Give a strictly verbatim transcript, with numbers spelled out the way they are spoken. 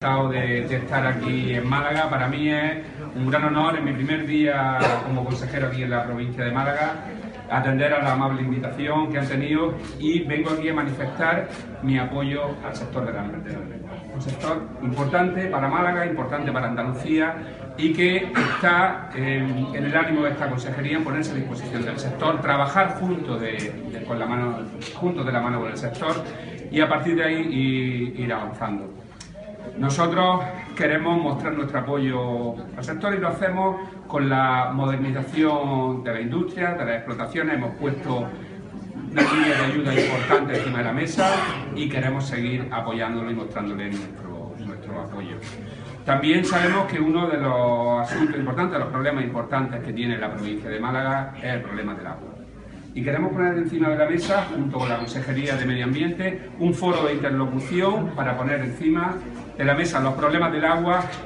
De, de estar aquí en Málaga. Para mí es un gran honor, en mi primer día como consejero aquí en la provincia de Málaga, atender a la amable invitación que han tenido, y vengo aquí a manifestar mi apoyo al sector de la almendra. Un sector importante para Málaga, importante para Andalucía, y que está eh, en el ánimo de esta consejería en ponerse a disposición del sector, trabajar junto de, de, con la mano, juntos de la mano con el sector, y a partir de ahí ir, ir avanzando. Nosotros queremos mostrar nuestro apoyo al sector y lo hacemos con la modernización de la industria, de las explotaciones. Hemos puesto una línea de ayuda importante encima de la mesa y queremos seguir apoyándolo y mostrándole nuestro, nuestro apoyo. También sabemos que uno de los asuntos importantes, de los problemas importantes que tiene la provincia de Málaga es el problema del agua. Y queremos poner encima de la mesa, junto con la Consejería de Medio Ambiente, un foro de interlocución para poner encima de la mesa los problemas del agua